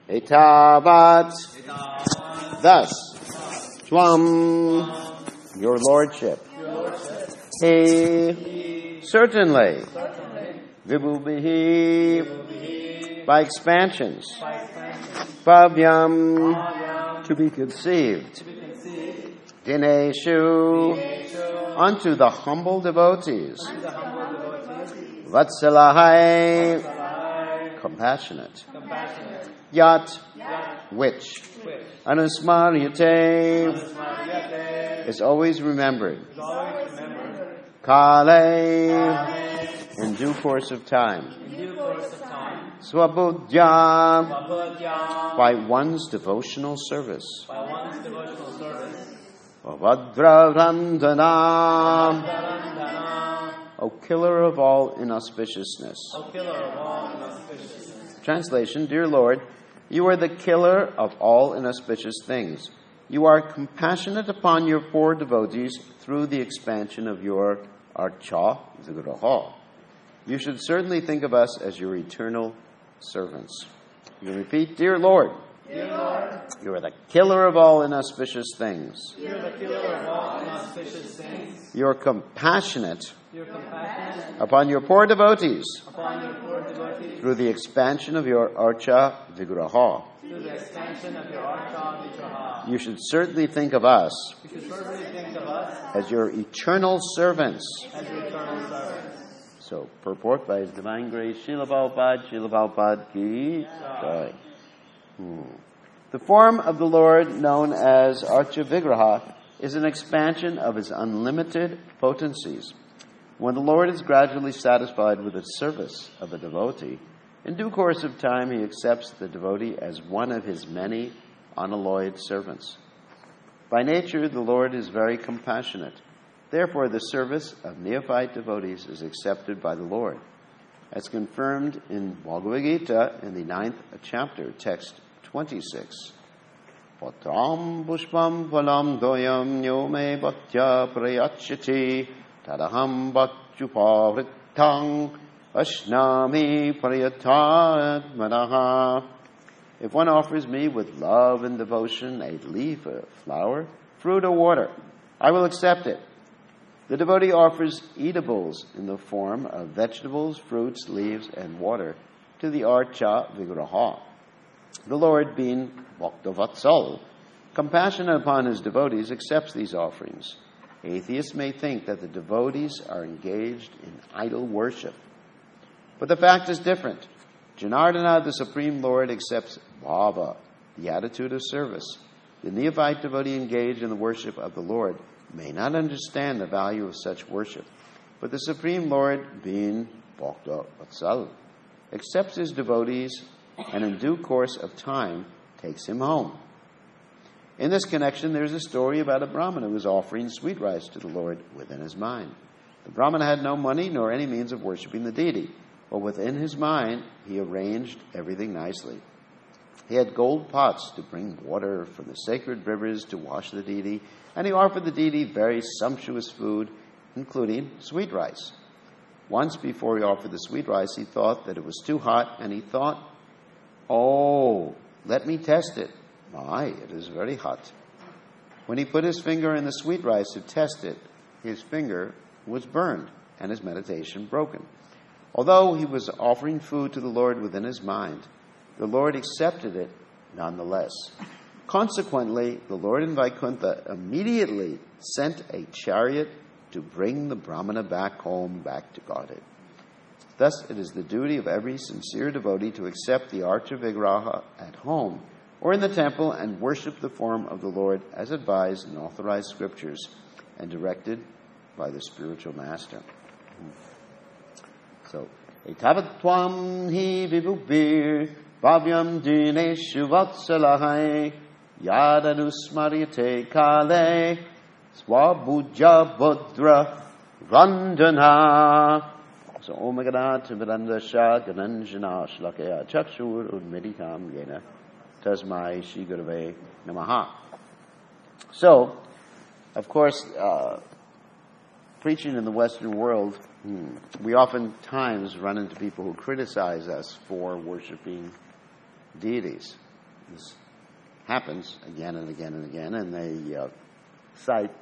Etavat, thus, Twam, your lordship. He, certainly, Vibhubihi, by expansions. Bhavyam, to be conceived. Dineshu, unto the humble devotees. Vatsalahai, compassionate. Yat, which. Anusmaryate, is always remembered. Kale, in due course of time. Swabudya, by one's devotional service. Vadravrandana, O killer of all inauspiciousness. Translation, Dear Lord, you are the killer of all inauspicious things. You are compassionate upon your poor devotees through the expansion of your archa vigraha. You should certainly think of us as your eternal servants. You can repeat, Dear Lord, you are the killer of all inauspicious things. You are compassionate upon your poor devotees through the expansion of your archa vigraha. You should certainly think of us as your eternal servants. So, purport by His Divine Grace, Srila Prabhupada ki jai. The form of the Lord, known as Archa Vigraha, is an expansion of His unlimited potencies. When the Lord is gradually satisfied with the service of a devotee, in due course of time He accepts the devotee as one of His many unalloyed servants. By nature, the Lord is very compassionate. Therefore, the service of neophyte devotees is accepted by the Lord. As confirmed in Bhagavad Gita in the 9th chapter, text 26. Patram pushpam phalam doyam nyome bhaktya prayachati tadaham bhaktyupavrittang ashnami prayatadmanaha. If one offers me with love and devotion a leaf, a flower, fruit, or water, I will accept it. The devotee offers eatables in the form of vegetables, fruits, leaves, and water to the Archa Vigraha. The Lord, being Bhaktavatsal, compassionate upon His devotees, accepts these offerings. Atheists may think that the devotees are engaged in idol worship. But the fact is different. Janardana, the Supreme Lord, accepts bhava, the attitude of service. The neophyte devotee engaged in the worship of the Lord may not understand the value of such worship, but the Supreme Lord, being Bhakta Vatsal, accepts his devotees and in due course of time takes him home. In this connection, there is a story about a Brahmana who was offering sweet rice to the Lord within his mind. The Brahmana had no money nor any means of worshiping the deity, but within his mind he arranged everything nicely. He had gold pots to bring water from the sacred rivers to wash the deity, and he offered the deity very sumptuous food, including sweet rice. Once before he offered the sweet rice, he thought that it was too hot, and he thought, "Oh, let me test it. My, it is very hot." When he put his finger in the sweet rice to test it, his finger was burned and his meditation broken. Although he was offering food to the Lord within his mind, the Lord accepted it nonetheless. Consequently, the Lord in Vaikuntha immediately sent a chariot to bring the Brahmana back home, back to Godhead. Thus, it is the duty of every sincere devotee to accept the Archa Vigraha at home or in the temple and worship the form of the Lord as advised in authorized scriptures and directed by the spiritual master. So, Etavatvam hi vibhubir bhavyam dineshu vatsalahai yadanusmaryate kale swabhuja bodra randana. So, Om Ganat Vidandasha Gananjana Shlakaya Chakshur Udmeditam Yena Tasmai Shri Gurave Namaha. So, of course, preaching in the Western world, we oftentimes run into people who criticize us for worshiping deities. this happens again and again and again, and they cite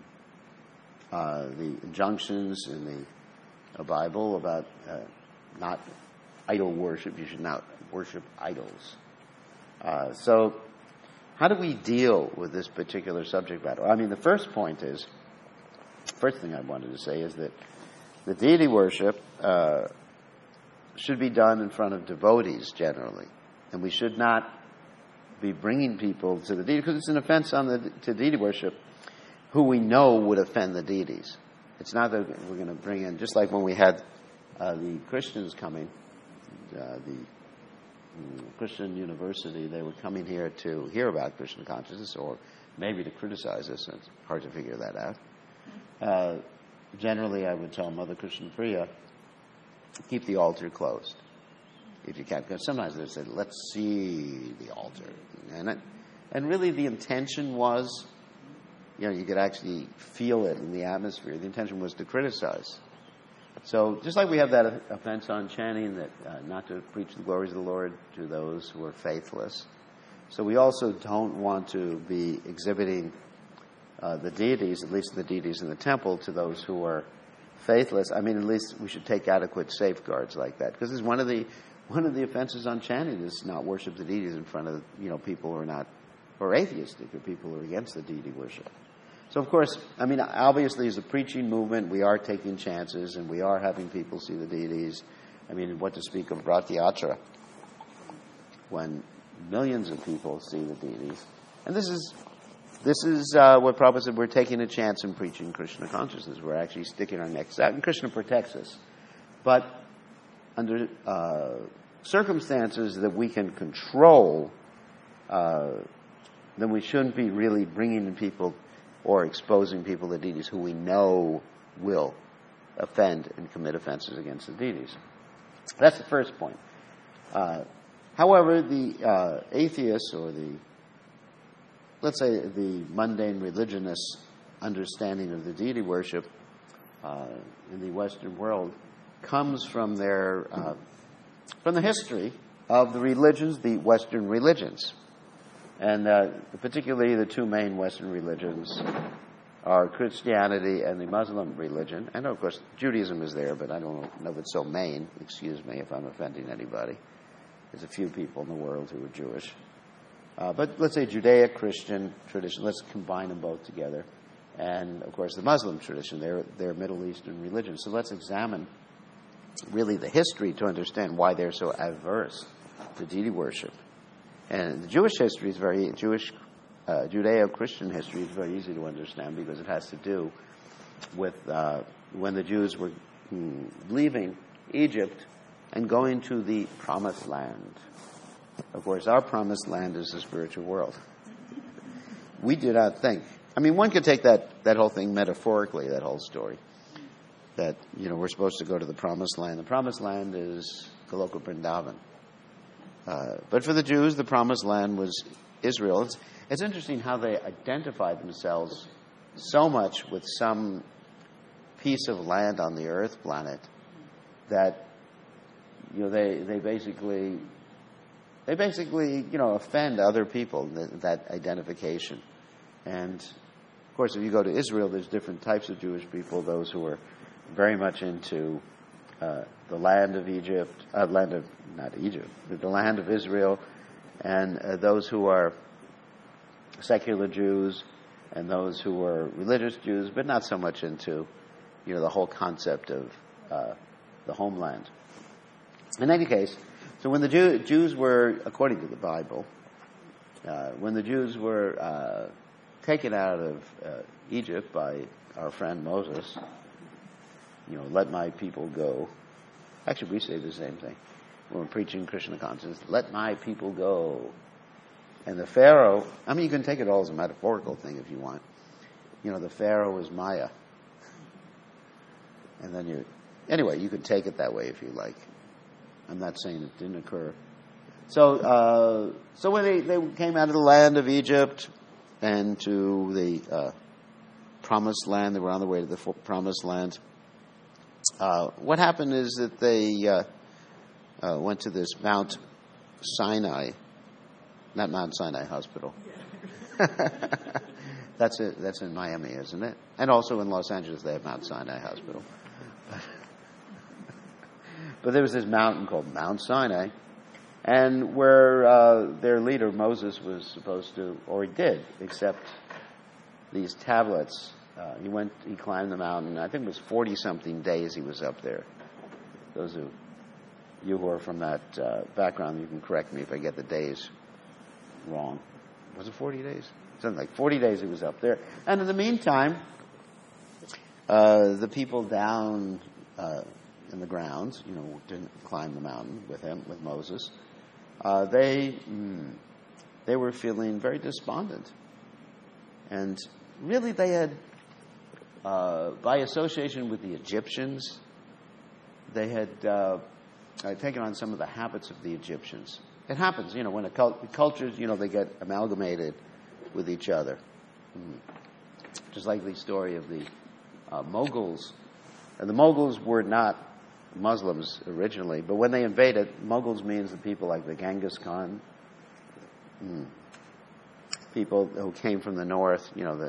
the injunctions in the Bible about not idol worship. You should not worship idols. So how do we deal with this particular subject matter? I mean, the first thing I wanted to say is that the deity worship should be done in front of devotees generally. And we should not be bringing people to the deity, because it's an offense to deity worship who we know would offend the deities. It's not that we're going to bring in, just like when we had the Christians coming, the Christian University, they were coming here to hear about Krishna consciousness, or maybe to criticize us. It's hard to figure that out. Generally, I would tell Mother Krishna Priya, keep the altar closed if you can. Because sometimes they say, let's see the altar. And really the intention was, you could actually feel it in the atmosphere. The intention was to criticize. So just like we have that offense on chanting, that not to preach the glories of the Lord to those who are faithless. So we also don't want to be exhibiting the deities, at least the deities in the temple, to those who are faithless. I mean, at least we should take adequate safeguards like that, because it's one of the offenses on chanting is not worship the deities in front of people who are atheistic, or people who are against the deity worship. So of course, I mean, obviously, as a preaching movement, we are taking chances and we are having people see the deities. I mean, what to speak of Rath Yatra, when millions of people see the deities, and this is what Prabhupada said, we're taking a chance in preaching Krishna consciousness. We're actually sticking our necks out, and Krishna protects us. But under circumstances that we can control, then we shouldn't be really bringing in people or exposing people to deities who we know will offend and commit offenses against the deities. That's the first point. However, the atheists, or let's say the mundane religionist understanding of the deity worship in the Western world comes from the history of the religions, the Western religions. And particularly the two main Western religions are Christianity and the Muslim religion. And of course, Judaism is there, but I don't know if it's so main. Excuse me if I'm offending anybody. There's a few people in the world who are Jewish. But let's say Judeo-Christian tradition, let's combine them both together. And of course, the Muslim tradition, they're Middle Eastern religion. So let's examine really the history to understand why they're so averse to deity worship. And the Jewish history is Judeo-Christian history is very easy to understand, because it has to do with when the Jews were leaving Egypt and going to the Promised Land. Of course, our Promised Land is the spiritual world. We do not think. I mean, one could take that whole thing metaphorically, that whole story. That, we're supposed to go to the Promised Land. The Promised Land is Goloka Vrindavan. But for the Jews, the Promised Land was Israel. It's interesting how they identify themselves so much with some piece of land on the Earth planet that they basically offend other people, that identification. And of course, if you go to Israel, there's different types of Jewish people. Those who are very much into the land of Egypt, the land of Israel, and those who are secular Jews, and those who are religious Jews, but not so much into, the whole concept of the homeland. In any case, so when the Jews were, according to the Bible, when the Jews were taken out of Egypt by our friend Moses, let my people go. Actually, we say the same thing when we're preaching Krishna consciousness. Let my people go. And the Pharaoh, you can take it all as a metaphorical thing if you want. The Pharaoh is Maya. And then you could take it that way if you like. I'm not saying it didn't occur. So when they came out of the land of Egypt and to the Promised Land, they were on their way to the Promised Land. What happened is that they went to this Mount Sinai, Not Mount Sinai Hospital. That's in Miami, isn't it? And also in Los Angeles, they have Mount Sinai Hospital. But there was this mountain called Mount Sinai, and where their leader, Moses, was supposed to, or he did, accept these tablets. He climbed the mountain. I think it was 40-something days he was up there. Those of you who are from that background, you can correct me if I get the days wrong. Was it 40 days? Something like 40 days he was up there. And in the meantime, the people down in the grounds, didn't climb the mountain with him, with Moses. They were feeling very despondent. And really they had, by association with the Egyptians, they had taken on some of the habits of the Egyptians. It happens, when cultures, they get amalgamated with each other. Just like the story of the Mughals. And the Mughals were not Muslims originally, but when they invaded, Mughals means the people like the Genghis Khan, people who came from the north,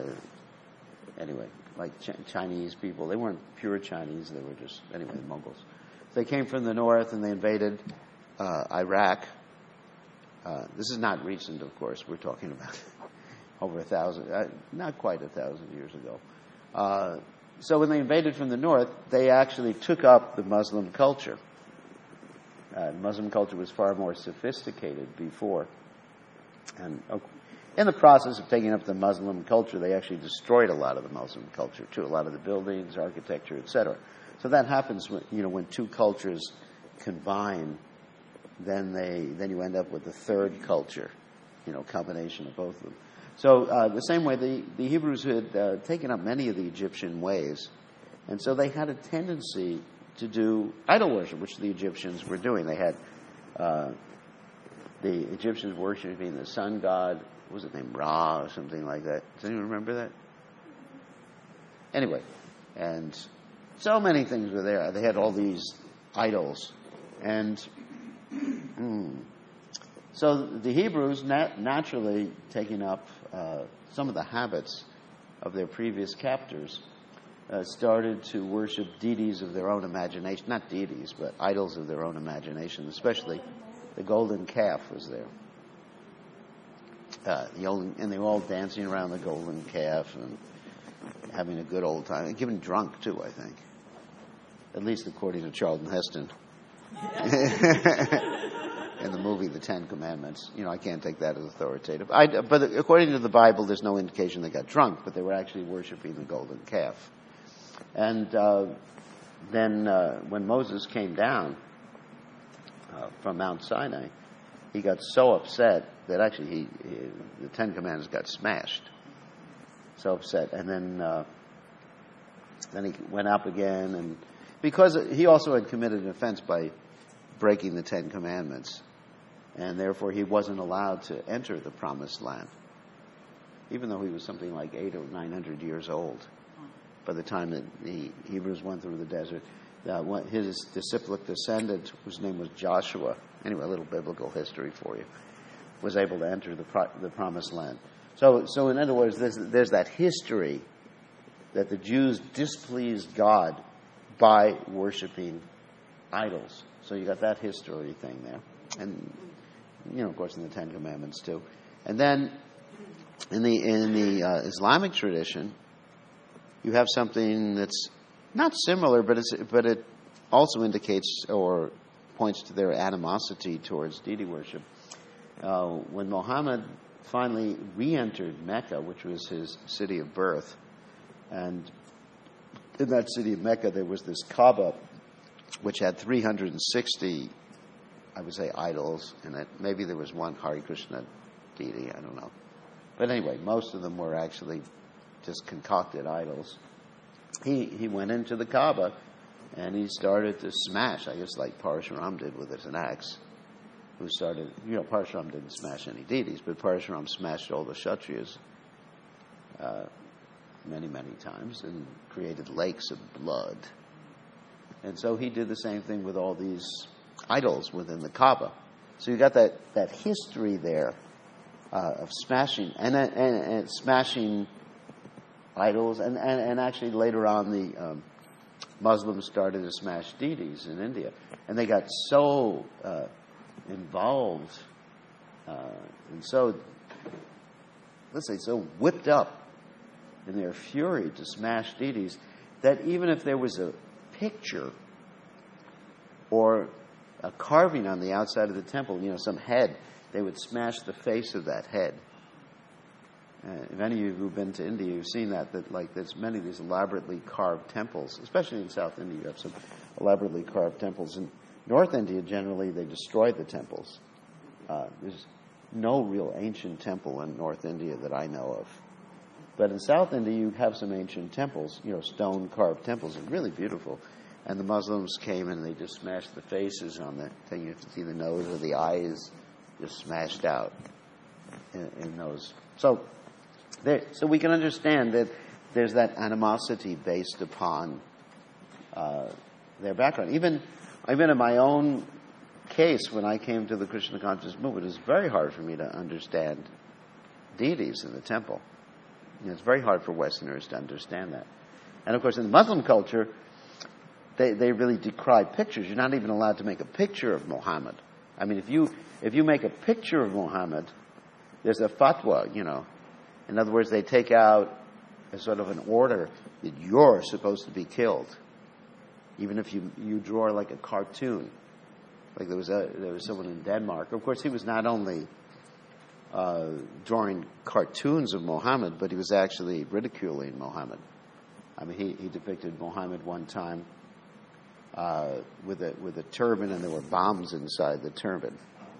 like Chinese people. They weren't pure Chinese, they were just, Mughals. They came from the north and they invaded Iraq. This is not recent, of course. We're talking about over 1,000, not quite 1,000 years ago. So when they invaded from the north, they actually took up the Muslim culture. Muslim culture was far more sophisticated before. And in the process of taking up the Muslim culture, they actually destroyed a lot of the Muslim culture too, a lot of the buildings, architecture, etc. So that happens when two cultures combine. Then you end up with the third culture, combination of both of them. So the same way, the Hebrews had taken up many of the Egyptian ways, and so they had a tendency to do idol worship, which the Egyptians were doing. They had the Egyptians worshiping the sun god. What was it named? Ra or something like that. Does anyone remember that? Anyway, and so many things were there. They had all these idols, and so the Hebrews, naturally taking up some of the habits of their previous captors, started to worship deities of their own imagination. Not deities, but idols of their own imagination, especially the golden calf was there. And they were all dancing around the golden calf and having a good old time. And getting drunk, too, I think. At least according to Charlton Heston. In the movie The Ten Commandments. I can't take that as authoritative. But according to the Bible, there's no indication they got drunk, but they were actually worshiping the golden calf. And then when Moses came down from Mount Sinai, he got so upset that actually the Ten Commandments got smashed. So upset. And then he went up again, and because he also had committed an offense by breaking the Ten Commandments, and therefore he wasn't allowed to enter the Promised Land, even though he was something like 800 or 900 years old by the time that the Hebrews went through the desert. His disciplic descendant, whose name was Joshua, anyway, a little biblical history for you, was able to enter the Promised Land. So in other words, there's that history that the Jews displeased God by worshiping idols. So you got that history thing there. And, of course, in the Ten Commandments, too. And then in the Islamic tradition, you have something that's not similar, but it also indicates or points to their animosity towards deity worship. When Muhammad finally re-entered Mecca, which was his city of birth, and in that city of Mecca there was this Kaaba, which had 360, I would say, idols in it. Maybe there was one Hare Krishna deity, I don't know. But anyway, most of them were actually just concocted idols. He went into the Kaaba and he started to smash, I guess like Parashuram did with an axe. Parashuram didn't smash any deities, but Parashuram smashed all the Kshatriyas many, many times and created lakes of blood. And so he did the same thing with all these idols within the Kaaba. So you got that history there of smashing and smashing idols, and actually later on the Muslims started to smash deities in India, and they got so involved and so, let's say, so whipped up in their fury to smash deities that even if there was a picture or a carving on the outside of the temple, some head, they would smash the face of that head. If any of you who've been to India, you've seen that there's many of these elaborately carved temples, especially in South India. You have some elaborately carved temples. In North India, generally, they destroyed the temples. There's no real ancient temple in North India that I know of. But in South India, you have some ancient temples, stone-carved temples, and really beautiful. And the Muslims came and they just smashed the faces on the thing. You have to see the nose or the eyes just smashed out in those. So we can understand that there's that animosity based upon their background. Even in my own case, when I came to the Krishna conscious movement, it was very hard for me to understand deities in the temple. It's very hard for Westerners to understand that. And of course, in the Muslim culture, they really decry pictures. You're not even allowed to make a picture of Muhammad. I mean, if you make a picture of Muhammad, there's a fatwa, In other words, they take out a sort of an order that you're supposed to be killed, even if you draw like a cartoon. Like there was someone in Denmark. Of course, he was not only drawing cartoons of Muhammad, but he was actually ridiculing Muhammad. I mean, he depicted Muhammad one time with a turban, and there were bombs inside the turban.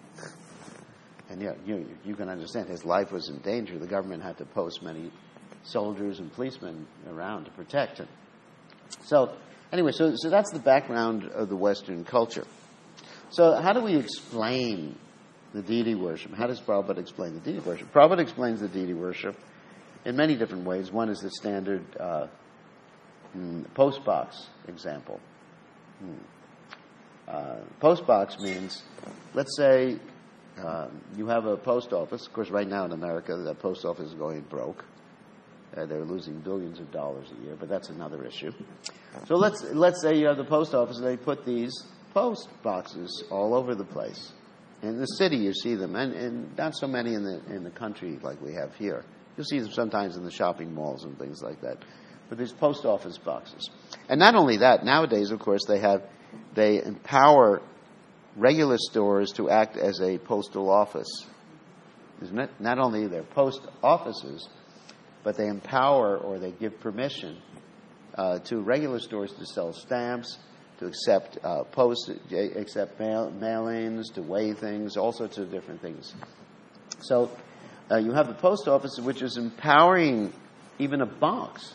And you can understand his life was in danger. The government had to post many soldiers and policemen around to protect him. So anyway, so that's the background of the Western culture. So how do we explain the deity worship? How does Prabhupada explain the deity worship? Prabhupada explains the deity worship in many different ways. One is the standard postbox example. Postbox means, let's say, you have a post office. Of course, right now in America, the post office is going broke. They're losing billions of dollars a year, but that's another issue. So let's say you have the post office, and they put these post boxes all over the place. In the city, you see them, and not so many in the country like we have here. You'll see them sometimes in the shopping malls and things like that. But there's post office boxes, and not only that. Nowadays, of course, they empower regular stores to act as a postal office. Isn't it? Not only their post offices, but they empower or they give permission to regular stores to sell stamps, to accept mailings, to weigh things, all sorts of different things. So you have the post office, which is empowering even a box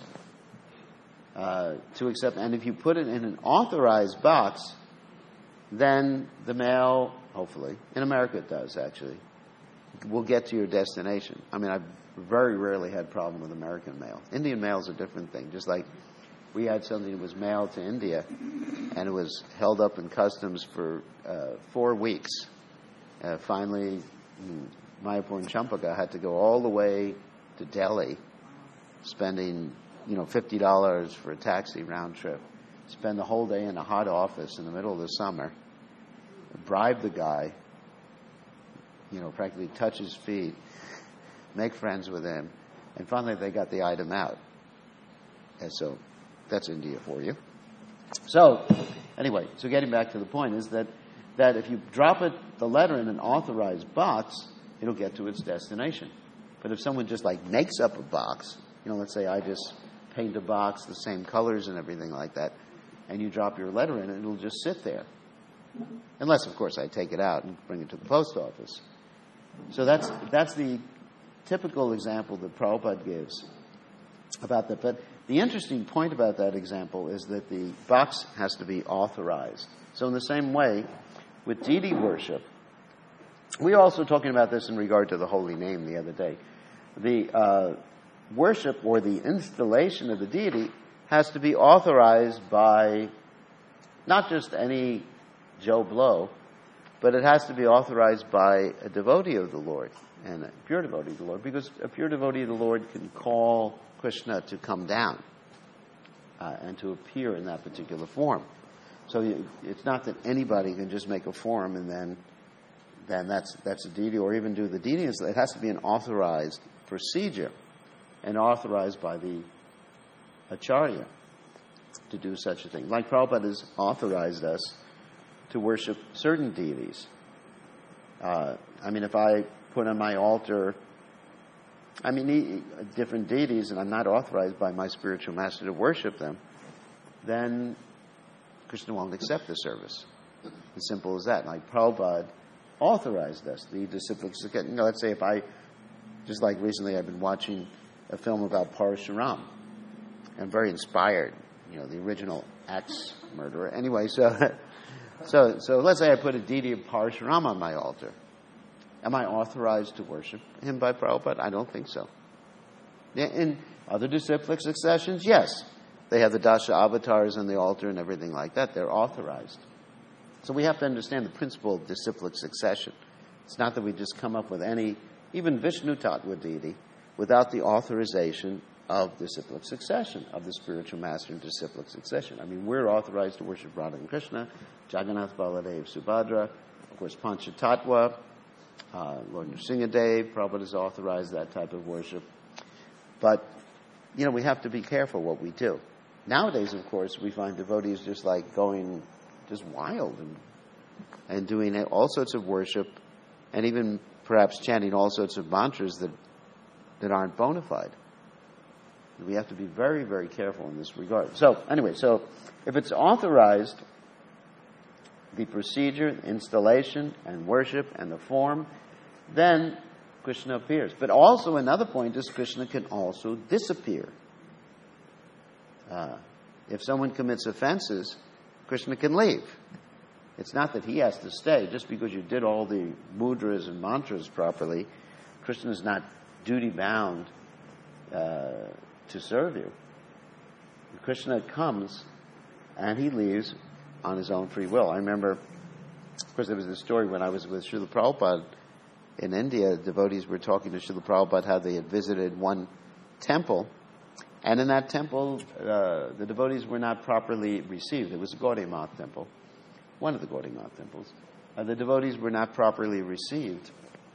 to accept. And if you put it in an authorized box, then the mail, hopefully, in America it does actually, will get to your destination. I mean, I've very rarely had problem with American mail. Indian mail is a different thing. Just like we had something that was mailed to India, and it was held up in customs for 4 weeks. Finally, Mayapur and Champaka had to go all the way to Delhi, spending $50 for a taxi round trip, spend the whole day in a hot office in the middle of the summer, bribe the guy, practically touch his feet, make friends with him, and finally they got the item out. And so that's India for you. So anyway, so getting back to the point is that if you drop the letter in an authorized box, it'll get to its destination. But if someone just makes up a box, let's say I just paint a box the same colors and everything like that, and you drop your letter in, it'll just sit there. Unless, of course, I take it out and bring it to the post office. So that's the typical example that Prabhupada gives about that. But the interesting point about that example is that the box has to be authorized. So in the same way, with deity worship, we were also talking about this in regard to the holy name the other day. The worship or the installation of the deity has to be authorized by not just any Joe Blow, But it has to be authorized by a devotee of the Lord, and a pure devotee of the Lord, because a pure devotee of the Lord can call Krishna to come down and to appear in that particular form. So it's not that anybody can just make a form and then that's a deity, or even do the deity. It has to be an authorized procedure and authorized by the acharya to do such a thing. Like Prabhupada has authorized us to worship certain deities. If I put on my altar, different deities, and I'm not authorized by my spiritual master to worship them, then Krishna won't accept the service. As simple as that. Like Prabhupada authorized us, the disciplic. Let's say just like recently I've been watching a film about Parashuram. I'm very inspired, the original ex-murderer. Anyway, so let's say I put a deity of Parashuram on my altar. Am I authorized to worship him by Prabhupada? I don't think so. In other disciplic successions, yes. They have the Dasha avatars on the altar and everything like that. They're authorized. So we have to understand the principle of disciplic succession. It's not that we just come up with any, even Vishnu Tattva deity, without the authorization of disciplic succession, of the spiritual master in disciplic succession. We're authorized to worship Radha and Krishna, Jagannath, Baladev, Subhadra, of course, Panchatattva, Lord Nrsingadev. Prabhupada has authorized that type of worship. But, we have to be careful what we do. Nowadays, of course, we find devotees just like going just wild and doing all sorts of worship, and even perhaps chanting all sorts of mantras that aren't bona fide. We have to be very, very careful in this regard. So if it's authorized, the procedure, installation, and worship, and the form, then Krishna appears. But also another point is Krishna can also disappear. If someone commits offenses, Krishna can leave. It's not that he has to stay. Just because you did all the mudras and mantras properly, Krishna is not duty-bound to serve you. Krishna comes and he leaves on his own free will. I remember, of course, there was this story when I was with Srila Prabhupada in India. Devotees were talking to Srila Prabhupada how they had visited one temple, and in that temple, the devotees were not properly received. It was a Gaudiya Math temple, one of the Gaudiya Math temples. The devotees were not properly received,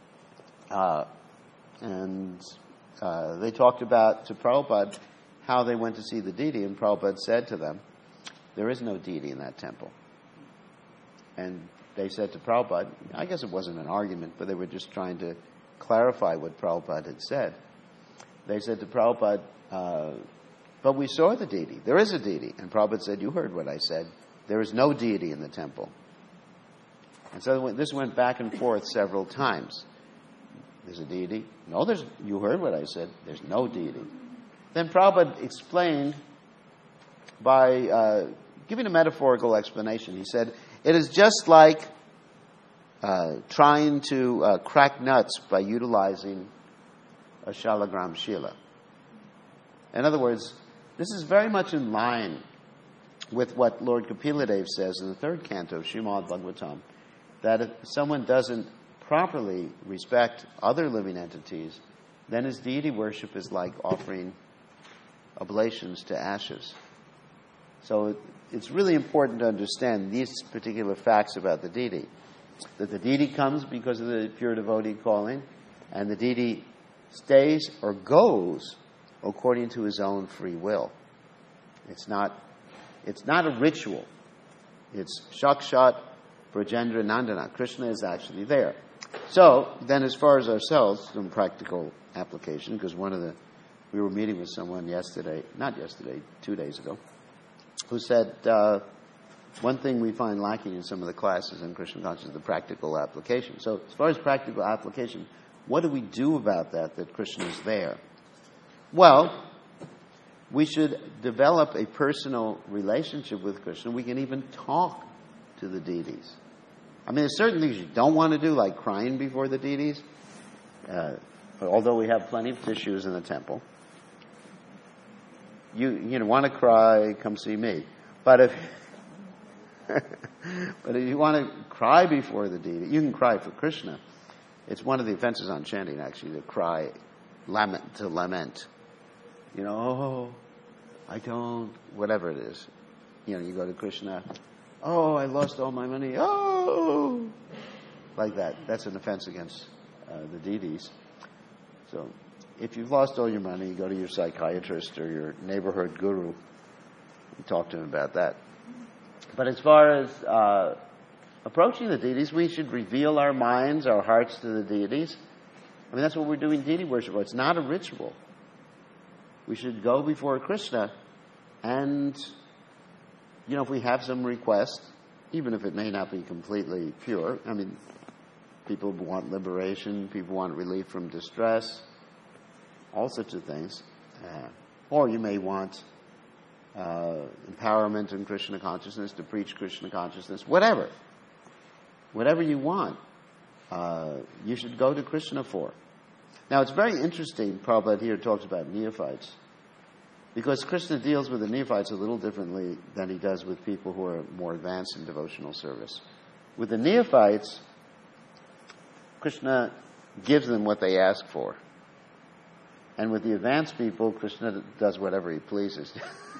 and they talked about to Prabhupada how they went to see the deity, and Prabhupada said to them, "There is no deity in that temple." And they said to Prabhupada, I guess it wasn't an argument, but they were just trying to clarify what Prabhupada had said. They said to Prabhupada, but we saw the deity. There is a deity. And Prabhupada said, you heard what I said. There is no deity in the temple. And so this went back and forth several times. There's a deity. No, you heard what I said. There's no deity. Then Prabhupada explained by giving a metaphorical explanation. He said, it is just like trying to crack nuts by utilizing a shalagram shila. In other words, this is very much in line with what Lord Kapiladev says in the third canto of Srimad Bhagavatam, that if someone doesn't properly respect other living entities, then his deity worship is like offering oblations to ashes. So it's really important to understand these particular facts about the deity. That the deity comes because of the pure devotee calling, and the deity stays or goes according to his own free will. It's not a ritual. It's Shakshat Brajendra Nandana. Krishna is actually there. So then, as far as ourselves, some practical application, because we were meeting with someone not yesterday, 2 days ago, who said one thing we find lacking in some of the classes in Krishna consciousness is the practical application. So as far as practical application, what do we do about that Krishna is there? Well, we should develop a personal relationship with Krishna. We can even talk to the deities. There's certain things you don't want to do, like crying before the deities, although we have plenty of tissues in the temple. You want to cry, come see me. But But if you want to cry before the deity, you can cry for Krishna. It's one of the offenses on chanting, actually, to cry, to lament. Oh, I don't, whatever it is. You go to Krishna, oh, I lost all my money, oh, like that. That's an offense against the deities. So if you've lost all your money, go to your psychiatrist or your neighborhood guru and talk to him about that. But as far as approaching the deities, we should reveal our minds, our hearts to the deities. I mean, that's what we're doing deity worship for. It's not a ritual. We should go before Krishna and, if we have some request, even if it may not be completely pure, I mean, people want liberation, people want relief from distress, all sorts of things. Or you may want empowerment in Krishna consciousness, to preach Krishna consciousness, whatever. Whatever you want, you should go to Krishna for. Now, it's very interesting, Prabhupada here talks about neophytes, because Krishna deals with the neophytes a little differently than he does with people who are more advanced in devotional service. With the neophytes, Krishna gives them what they ask for. And with the advanced people, Krishna does whatever he pleases.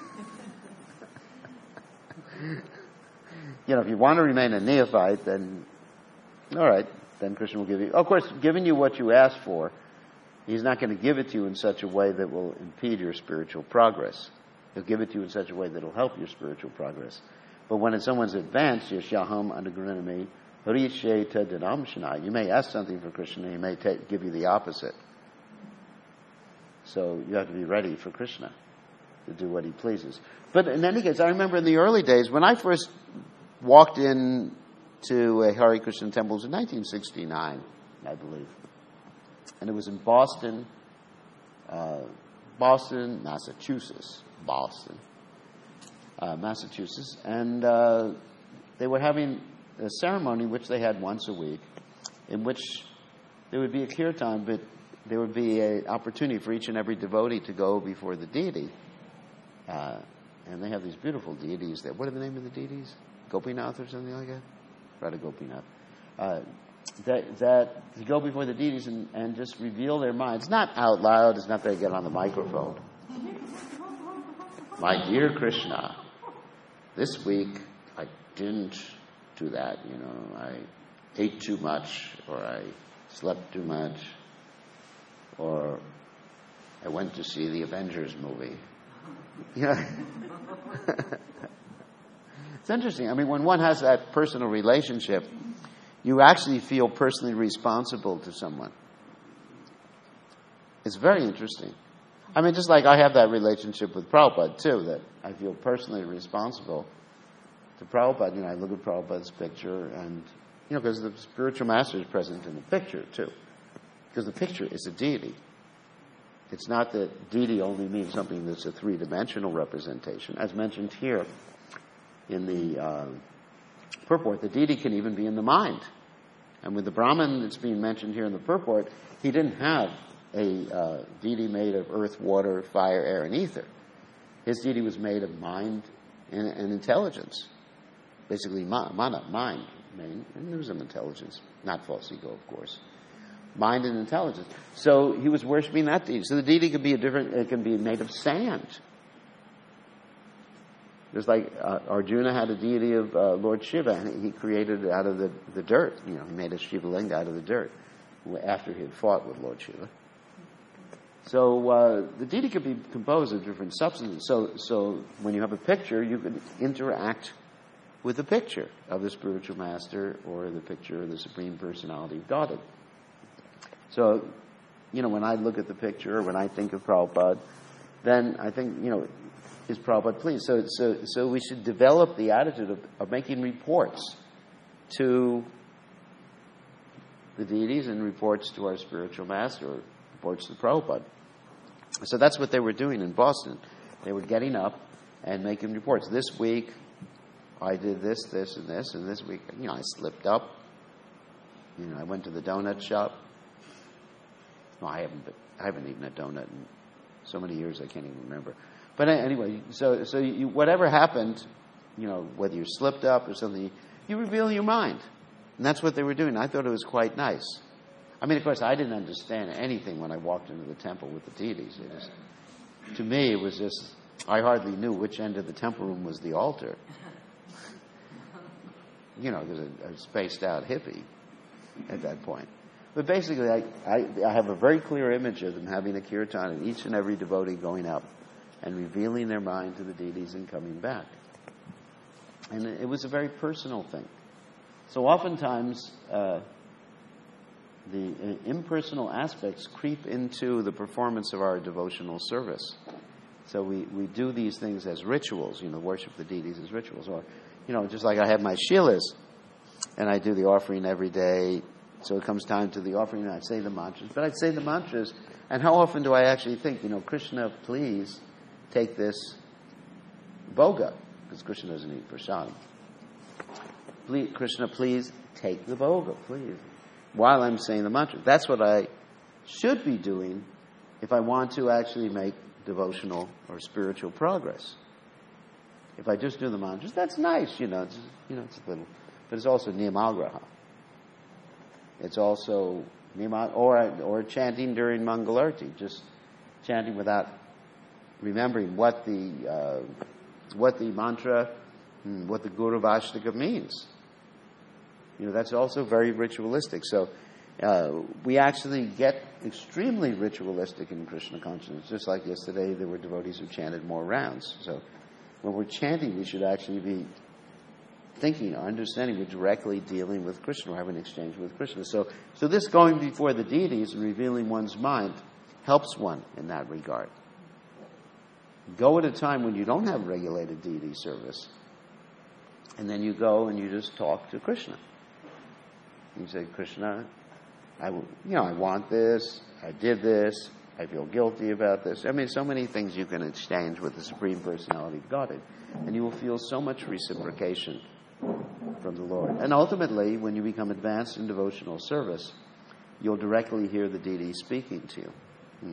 If you want to remain a neophyte, then, all right, then Krishna will give you. Of course, giving you what you ask for, he's not going to give it to you in such a way that will impede your spiritual progress. He'll give it to you in such a way that will help your spiritual progress. But when it's someone's advanced, Yashaham Anagranami, Harisheta Dinamshana, you may ask something for Krishna, he may give you the opposite. So you have to be ready for Krishna to do what he pleases. But in any case, I remember in the early days, when I first walked in to a Hare Krishna temple, it was in 1969, I believe. And it was in Boston, Massachusetts. Massachusetts. And they were having a ceremony, which they had once a week, in which there would be a kirtan, but there would be an opportunity for each and every devotee to go before the deity. And they have these beautiful deities there. What are the name of the deities? Gopinath or something like that? Radha Gopinath. That to go before the deities and just reveal their minds. Not out loud. It's not that they get on the microphone. My dear Krishna, this week I didn't do that. I ate too much, or I slept too much, or I went to see the Avengers movie. Yeah. It's interesting. I mean, when one has that personal relationship, you actually feel personally responsible to someone. It's very interesting. I mean, just like I have that relationship with Prabhupada, too, that I feel personally responsible to Prabhupada. I look at Prabhupada's picture, and, because the spiritual master is present in the picture, too. Because the picture is a deity. It's not that deity only means something that's a three-dimensional representation. As mentioned here in the purport, the deity can even be in the mind. And with the Brahman that's being mentioned here in the purport, he didn't have a deity made of earth, water, fire, air, and ether. His deity was made of mind and intelligence. Basically, mana, mind, and there was some intelligence, not false ego, of course. Mind and intelligence. So he was worshiping that deity. So the deity could be it can be made of sand. Just like Arjuna had a deity of Lord Shiva, and he created it out of the dirt. He made a Shiva Linga out of the dirt after he had fought with Lord Shiva. So the deity could be composed of different substances. So when you have a picture, you could interact with the picture of the spiritual master or the picture of the Supreme Personality of Godhead. So, when I look at the picture, or when I think of Prabhupada, then I think, is Prabhupada pleased? So we should develop the attitude of making reports to the deities and reports to our spiritual master, or reports to Prabhupada. So that's what they were doing in Boston. They were getting up and making reports. This week, I did this, this, and this, and this week, I slipped up. I went to the donut shop. No, I haven't eaten a donut in so many years I can't even remember. But anyway, so whatever happened, whether you slipped up or something, you reveal your mind. And that's what they were doing. I thought it was quite nice. I mean, of course, I didn't understand anything when I walked into the temple with the deities. To me, it was just, I hardly knew which end of the temple room was the altar. There's a spaced out hippie at that point. But basically, I have a very clear image of them having a kirtan and each and every devotee going up and revealing their mind to the deities and coming back. And it was a very personal thing. So oftentimes, the impersonal aspects creep into the performance of our devotional service. So we do these things as rituals, worship the deities as rituals. Or, just like I have my shilas, and I do the offering every day. So it comes time to the offering, and I say the mantras. But I'd say the mantras, and how often do I actually think, Krishna, please take this boga, because Krishna doesn't eat prasadam. Krishna, please take the boga, please, while I'm saying the mantra. That's what I should be doing if I want to actually make devotional or spiritual progress. If I just do the mantras, that's nice, it's a little, but it's also niyamagraha. It's also or chanting during Mangalarti, just chanting without remembering what the mantra, what the Guru Vashtaka means. That's also very ritualistic. So we actually get extremely ritualistic in Krishna consciousness. Just like yesterday, there were devotees who chanted more rounds. So when we're chanting, we should actually be thinking or understanding we're directly dealing with Krishna or having an exchange with Krishna. So this going before the deities and revealing one's mind helps one in that regard. Go at a time when you don't have regulated deity service, and then you go and you just talk to Krishna. You say, Krishna, I want this, I did this, I feel guilty about this. I mean, so many things you can exchange with the Supreme Personality of Godhead, and you will feel so much reciprocation from the Lord. And ultimately, when you become advanced in devotional service, you'll directly hear the deity speaking to you.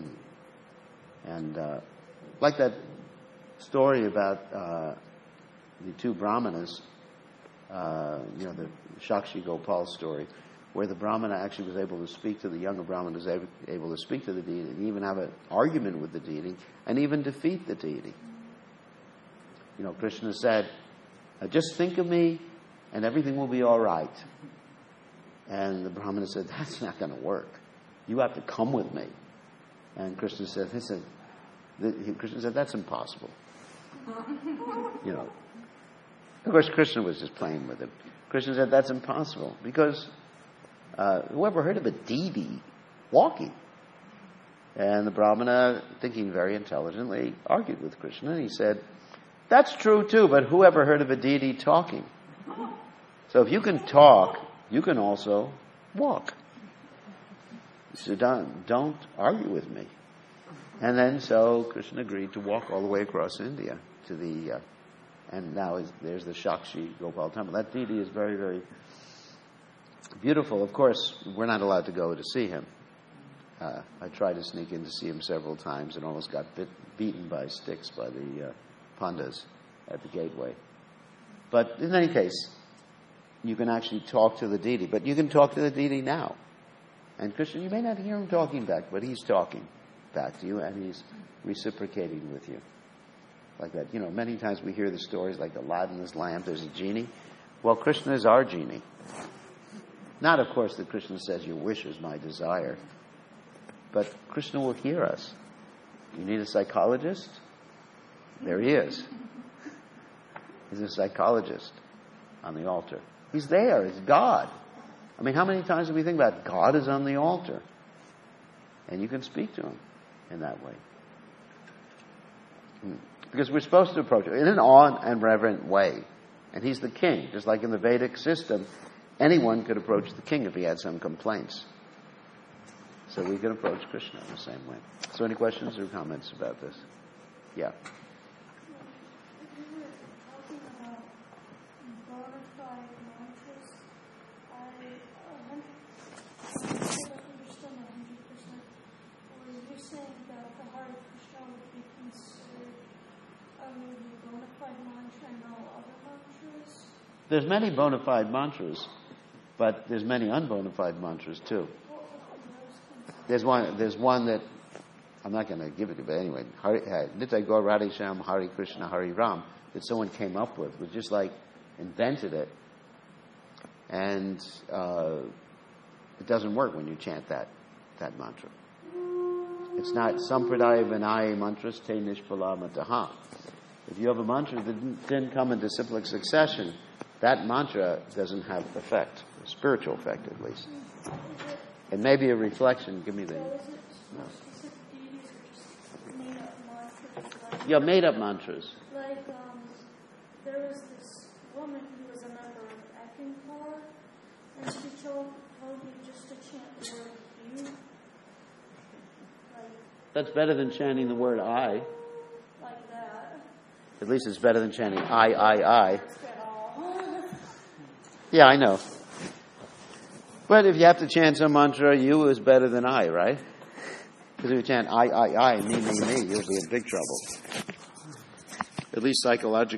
And like that story about the two brahmanas, the Shakshi Gopal story, where the brahmana actually was able to speak to the younger brahmana, was able to speak to the deity, and even have an argument with the deity, and even defeat the deity. Krishna said, just think of me, and everything will be all right. And the brahmana said, that's not going to work. You have to come with me. And Krishna said, that's impossible. Of course, Krishna was just playing with him. Krishna said, that's impossible. Because whoever heard of a deity walking? And the brahmana, thinking very intelligently, argued with Krishna. And he said, that's true too, but whoever heard of a deity talking? So if you can talk, you can also walk. So don't argue with me. And then so Krishna agreed to walk all the way across India to the, and now there's the Shakshi Gopal temple. That deity is very, very beautiful. Of course, we're not allowed to go to see him. I tried to sneak in to see him several times and almost got beaten by sticks by the pandas at the gateway. But in any case, you can actually talk to the deity. But you can talk to the deity now. And Krishna, you may not hear him talking back, but he's talking back to you and he's reciprocating with you. Like that. Many times we hear the stories like Aladdin's lamp, there's a genie. Well, Krishna is our genie. Not, of course, that Krishna says, your wish is my desire. But Krishna will hear us. You need a psychologist? There he is. He's a psychologist on the altar. He's there. It's God. I mean, how many times do we think about God is on the altar? And you can speak to him in that way. Because we're supposed to approach it in an awe and reverent way. And he's the king. Just like in the Vedic system, anyone could approach the king if he had some complaints. So we can approach Krishna in the same way. So any questions or comments about this? Yeah. There's many bona fide mantras, but there's many unbona fide mantras too. There's one that I'm not going to give it to you, but anyway, Nitai Gaur Radhe Shyam Hare Krishna Hare Ram, that someone came up with, was just like invented it, and it doesn't work when you chant that mantra. It's not Sampradaya Vinaya Mantras Te Nishpala Mataha. If you have a mantra that didn't come into cyclic succession, that mantra doesn't have effect, spiritual effect at least. It may be a reflection. Give me the... No. Yeah, made-up mantras. Like, there was this woman who was a member of Eckankar, and she told me just to chant the word you. Like, that's better than chanting the word I. Like that. At least it's better than chanting I. Yeah, I know. But if you have to chant some mantra, you is better than I, right? Because if you chant I, me, you'll be in big trouble. At least psychologically.